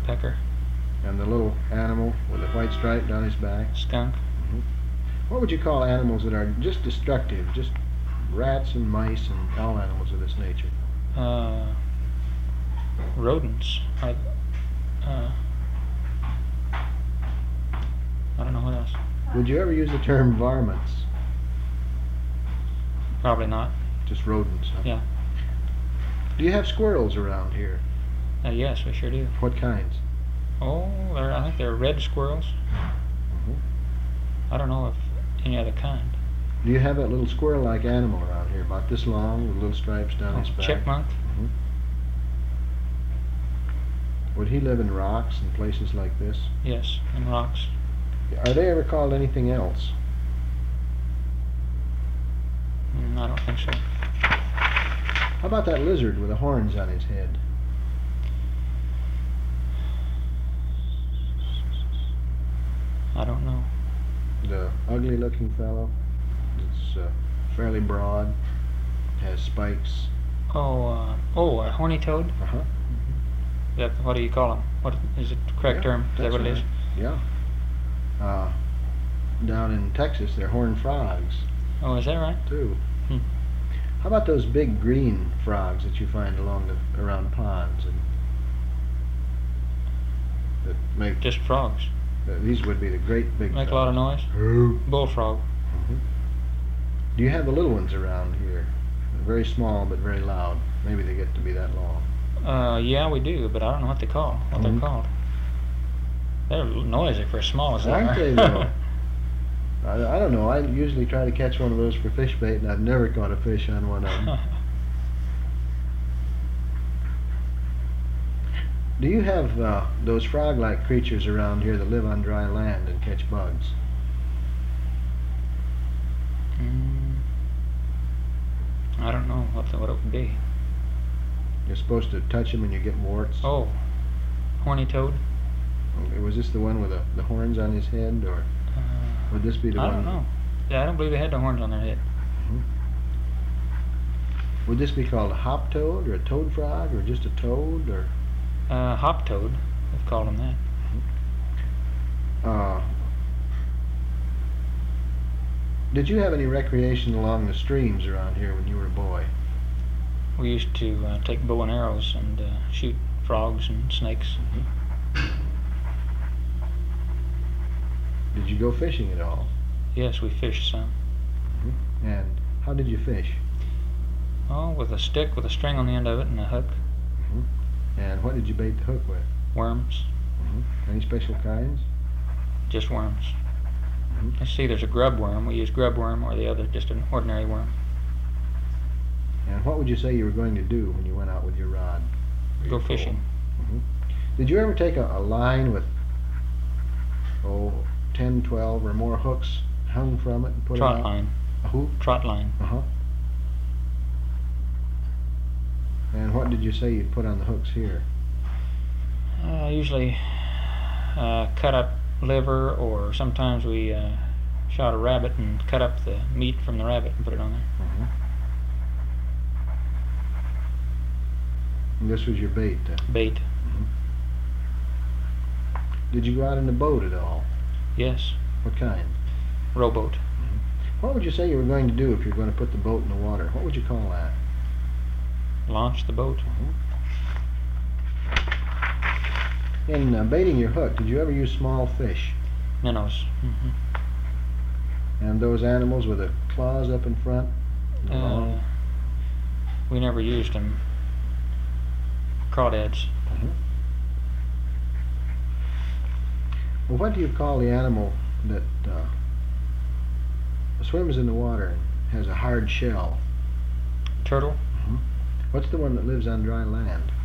woodpecker. And the little animal with the white stripe down his back? Skunk. What would you call animals that are just destructive, just rats and mice and all animals of this nature? Rodents. I don't know what else. Would you ever use the term varmints? Probably not. Just rodents, huh? Yeah. Do you have squirrels around here? Yes, we sure do. What kinds? Oh, I think they're red squirrels. I don't know if any other kind. Do you have that little squirrel-like animal around here, about this long, with little stripes down his back? Chipmunk. Would he live in rocks and places like this? Yes, in rocks. Are they ever called anything else? I don't think so. How about that lizard with the horns on his head? I don't know. The ugly-looking fellow. It's fairly broad, has spikes. A horny toad? Uh-huh. What do you call them? What is it the correct term? Is that what it is? Yeah. Down in Texas, they're horned frogs. Oh, is that right? Too. How about those big green frogs that you find around ponds and that make just frogs? These would be the great big. Make a lot of noise. Bullfrog. Do you have the little ones around here? Very small but very loud. Maybe they get to be that long. Yeah, we do, but I don't know what they're called. They're called. They're noisy for as small as they are. Aren't they though? I don't know. I usually try to catch one of those for fish bait, and I've never caught a fish on one of them. Do you have those frog-like creatures around here that live on dry land and catch bugs? I don't know what it would be. You're supposed to touch them and you get warts. Oh, horny toad. Was this the one with the horns on his head, or would this be the one? I don't know. Yeah, I don't believe they had the horns on their head. Would this be called a hop toad, or a toad frog, or just a toad, or? Hop toad. They've called them that. Did you have any recreation along the streams around here when you were a boy? We used to take bow and arrows and shoot frogs and snakes. Did you go fishing at all? Yes, we fished some. And how did you fish? Oh, with a stick with a string on the end of it and a hook. And what did you bait the hook with? Worms. Any special kinds? Just worms. Let's see, there's a grub worm. We use grub worm, or the other, just an ordinary worm. And what would you say you were going to do when you went out with your rod? Go fishing. Did you ever take a line with 10, 12 or more hooks hung from it and put Trot it out? line. A who? Trot line. And what did you say you'd put on the hooks here? Usually cut up liver, or sometimes we shot a rabbit and cut up the meat from the rabbit and put it on there. And this was your bait? Bait. Did you go out in the boat at all? Yes. What kind? Rowboat. What would you say you were going to do if you were going to put the boat in the water? What would you call that? Launch the boat. In baiting your hook, did you ever use small fish? Minnows. And those animals with the claws up in front? We never used them. Crawdads. Well, what do you call the animal that swims in the water and has a hard shell? Turtle. What's the one that lives on dry land?